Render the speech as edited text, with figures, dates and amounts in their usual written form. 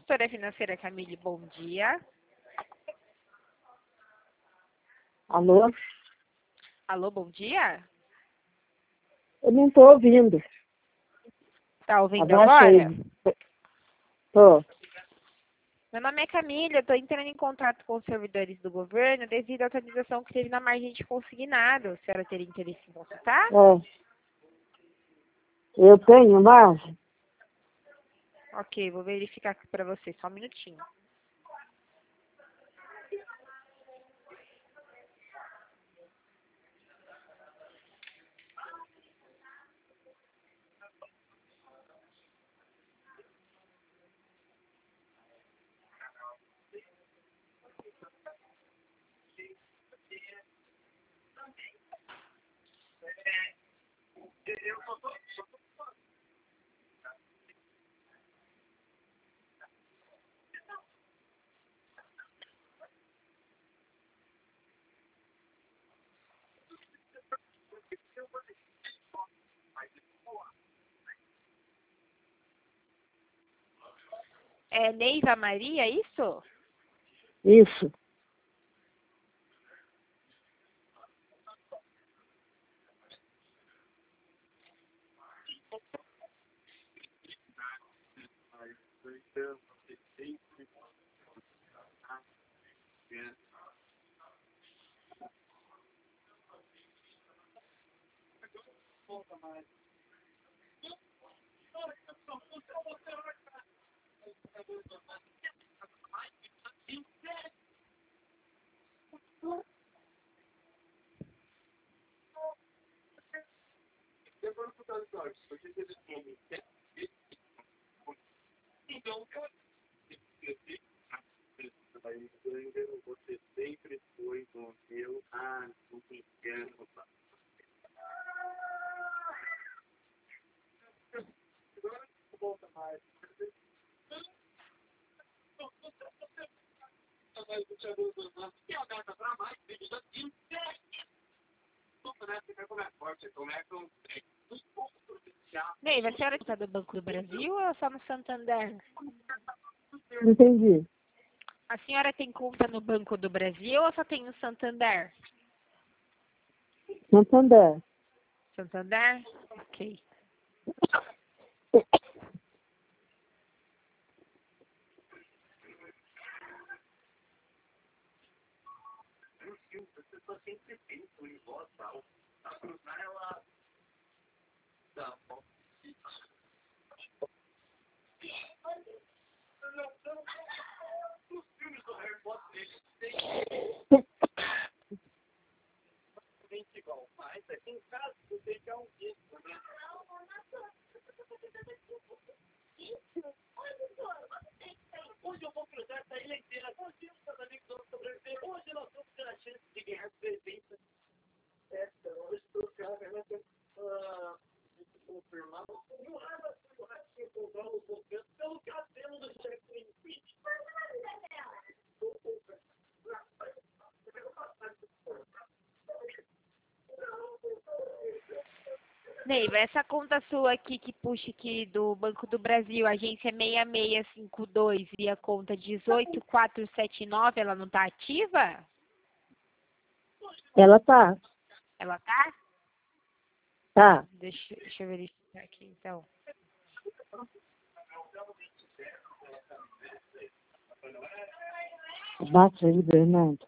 Consultora financeira Camille, bom dia. Alô? Alô, bom dia? Eu não estou ouvindo. Tá ouvindo Abaixa agora? aí. Tô. Meu nome é Camille, eu estou entrando em contato com os servidores do governo devido à atualização que teve na margem de consignado. A senhora teria interesse em consultar? Eu tenho margem? Ok, vou verificar aqui para você, só um minutinho. É Neiva Maria, é isso? Isso. Neiva, a senhora está do Banco do Brasil ou só no Santander? Entendi. A senhora tem conta no Banco do Brasil ou só tem no Santander? Santander. Santander? Ok. Neiva, essa conta sua aqui que puxa aqui do Banco do Brasil, agência 6652 e a conta 18479, ela não está ativa? Ela tá. Ela tá? Tá. Deixa eu verificar aqui então. Abaixa aí, Bernardo.